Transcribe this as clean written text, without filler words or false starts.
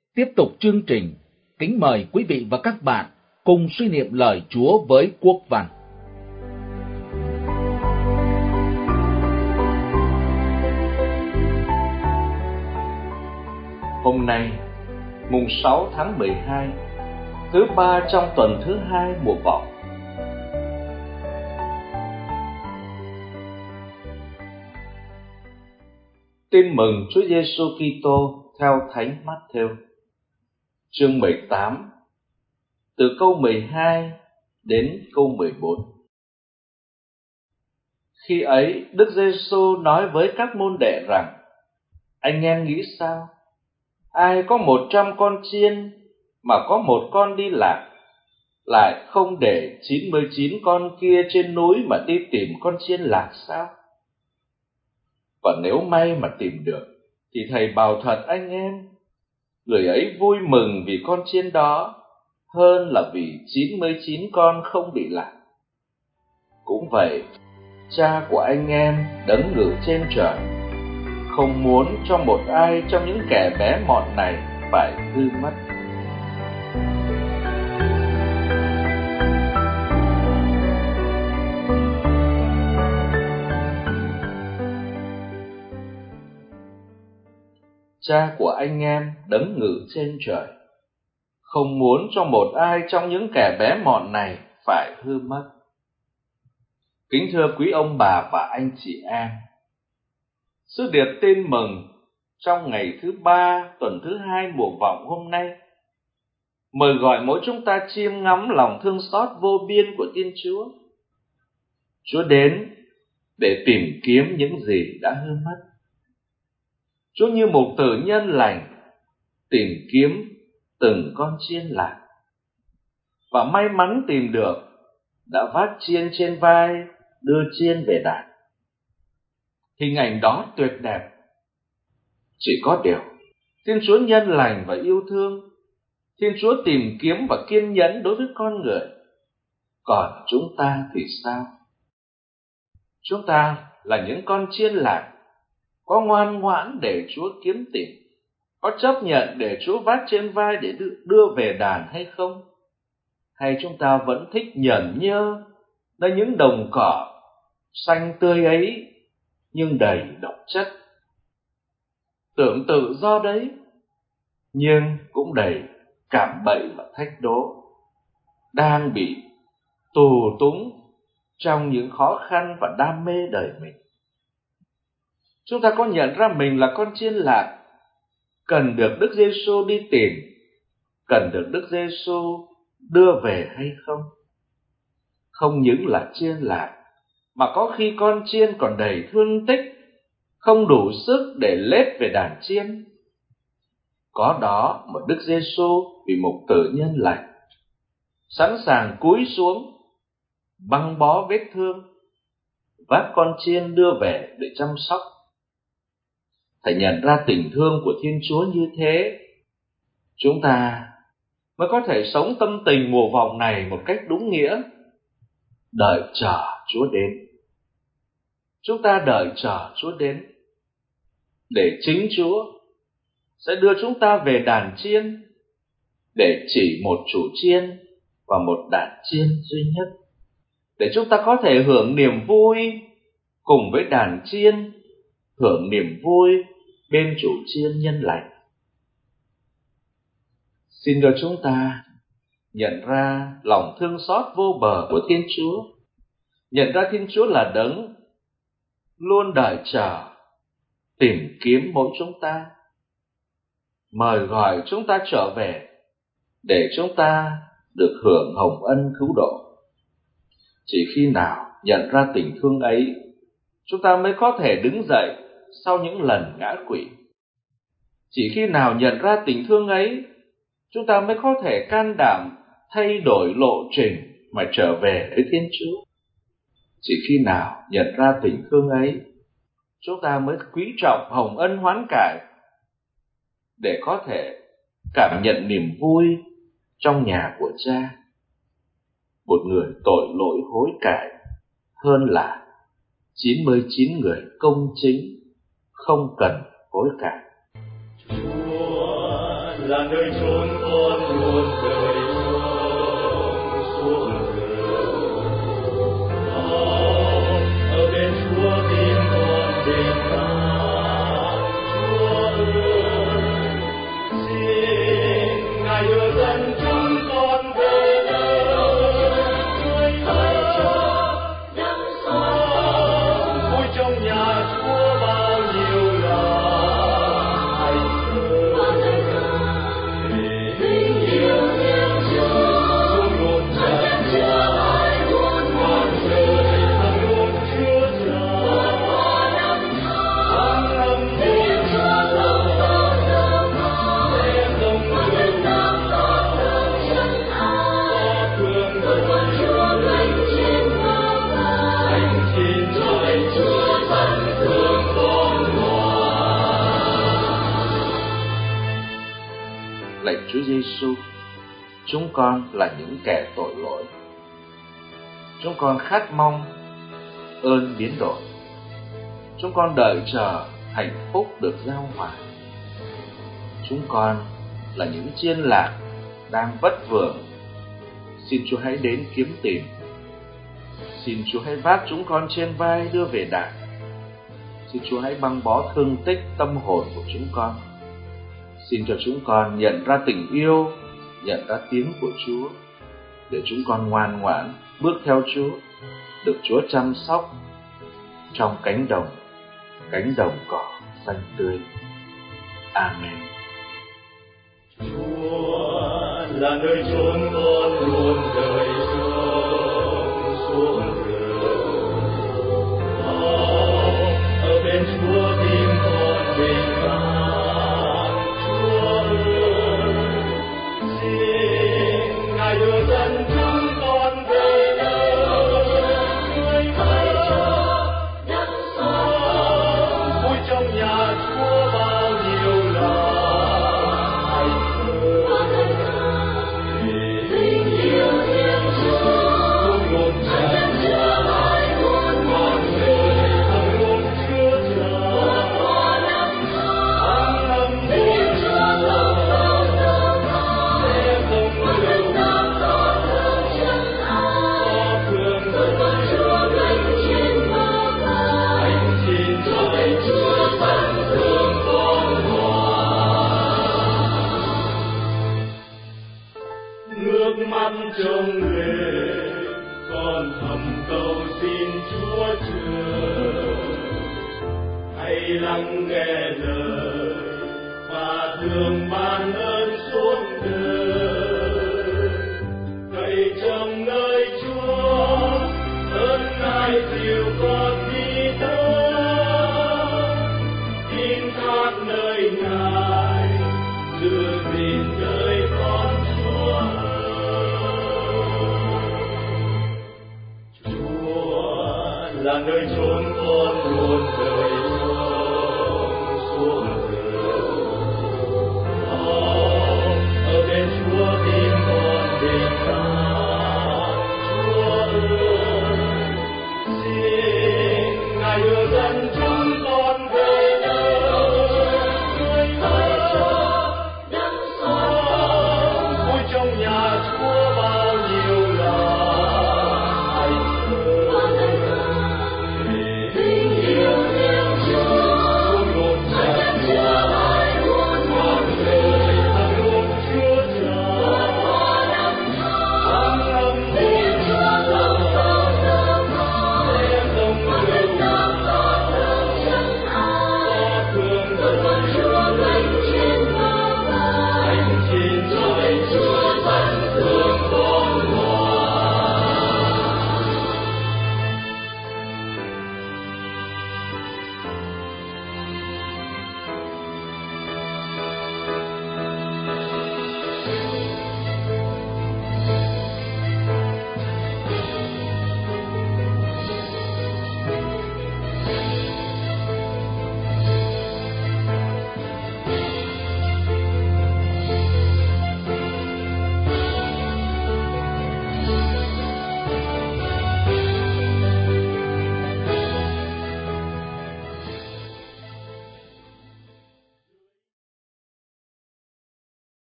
Tiếp tục chương trình, kính mời quý vị và các bạn cùng suy niệm lời Chúa với Quốc Văn. Hôm nay, mùng 6 tháng 12, thứ ba trong tuần thứ 2 mùa Vọng. Tin mừng Chúa Giêsu Kitô theo Thánh Mát-thêu, chương 18, từ câu 12 đến câu 14. Khi ấy, Đức Giêsu nói với các môn đệ rằng: Anh em nghĩ sao? Ai có 100 con chiên mà có một con đi lạc, lại không để 99 con kia trên núi mà đi tìm con chiên lạc sao? Và nếu may mà tìm được, thì thầy bảo thật anh em, người ấy vui mừng vì con chiên đó hơn là vì 99 con không bị lạc. Cũng vậy, Cha của anh em đấng ngự trên trời không muốn cho một ai trong những kẻ bé mọn này phải hư mất. Cha của anh em đấng ngự trên trời không muốn cho một ai trong những kẻ bé mọn này phải hư mất. Kính thưa quý ông bà và anh chị em, sứ điệp tin mừng trong ngày thứ ba tuần thứ 2 mùa Vọng hôm nay mời gọi mỗi chúng ta chiêm ngắm lòng thương xót vô biên của Thiên Chúa. Chúa đến để tìm kiếm những gì đã hư mất. Chúa như một tử nhân lành tìm kiếm từng con chiên lạc, và may mắn tìm được, đã vác chiên trên vai đưa chiên về đàn. Hình ảnh đó tuyệt đẹp. Chỉ có điều, Thiên Chúa nhân lành và yêu thương, Thiên Chúa tìm kiếm và kiên nhẫn đối với con người. Còn chúng ta thì sao? Chúng ta là những con chiên lạc, có ngoan ngoãn để Chúa kiếm tìm, có chấp nhận để Chúa vác trên vai để đưa về đàn hay không? Hay chúng ta vẫn thích nhởn nhơ nơi những đồng cỏ xanh tươi ấy nhưng đầy độc chất, tưởng tự do đấy nhưng cũng đầy cạm bẫy và thách đố, đang bị tù túng trong những khó khăn và đam mê đời mình? Chúng ta có nhận ra mình là con chiên lạc, cần được Đức Giêsu đi tìm, cần được Đức Giêsu đưa về hay không? Không những là chiên lạc, mà có khi con chiên còn đầy thương tích, không đủ sức để lết về đàn chiên. Có đó một Đức Giêsu vì một tử nhân lành, sẵn sàng cúi xuống, băng bó vết thương, vác con chiên đưa về để chăm sóc. Phải nhận ra tình thương của Thiên Chúa như thế, chúng ta mới có thể sống tâm tình mùa Vọng này một cách đúng nghĩa, đợi chờ Chúa đến. Chúng ta đợi chờ Chúa đến để chính Chúa sẽ đưa chúng ta về đàn chiên, để chỉ một chủ chiên và một đàn chiên duy nhất, để chúng ta có thể hưởng niềm vui cùng với đàn chiên, hưởng niềm vui bên chủ chiên nhân lành. Xin cho chúng ta nhận ra lòng thương xót vô bờ của Thiên Chúa, nhận ra Thiên Chúa là đấng luôn đợi chờ, tìm kiếm mỗi chúng ta, mời gọi chúng ta trở về để chúng ta được hưởng hồng ân cứu độ. Chỉ khi nào nhận ra tình thương ấy, chúng ta mới có thể đứng dậy sau những lần ngã quỵ. Chỉ khi nào nhận ra tình thương ấy, chúng ta mới có thể can đảm thay đổi lộ trình mà trở về với Thiên Chúa. Chỉ khi nào nhận ra tình thương ấy, chúng ta mới quý trọng hồng ân hoán cải để có thể cảm nhận niềm vui trong nhà của Cha. Một người tội lỗi hối cải hơn là 99 người công chính không cần hối cải. Chúa là nơi chốn con luôn đời sống xuống ở bên Chúa tim con bình an. Chúa ơi, xin Ngài đưa dẫn chúng con về nơi hỡi vui trong nhà Chúa bao nhiêu là hạnh phúc. Tình yêu thiên Chúa luôn luôn dẫn Chúa con người hằng luôn Chúa tràn tháng năm buồn sẽ không người có thương anh xin trời Chúa thân thương con Lạy Chúa Giêsu, chúng con là những kẻ tội lỗi. Chúng con khát mong ơn biến đổi. Chúng con đợi chờ hạnh phúc được giao hòa. Chúng con là những chiên lạc đang vất vưởng. Xin Chúa hãy đến kiếm tìm. Xin Chúa hãy vác chúng con trên vai đưa về đàng. Xin Chúa hãy băng bó thương tích tâm hồn của chúng con. Xin cho chúng con nhận ra tình yêu, nhận ra tiếng của Chúa, để chúng con ngoan ngoãn bước theo Chúa, được Chúa chăm sóc trong cánh đồng cỏ xanh tươi. Amen. Chúa là nơi chốn con luôn đời sống xuống ở bên Chúa tim con bình an. Chúa ơi, xin Ngài đưa dẫn chúng con về nơi hỡi vui trong nhà Chúa bao nhiêu là hạnh phúc. Tình yêu thiên Chúa luôn luôn dẫn Chúa con người hằng luôn Chúa tràn tháng năm buồn sẽ không lưu có thương anh xin trời Chúa thân thương con nước mắt trông về con thầm cầu xin Chúa chờ hãy lắng nghe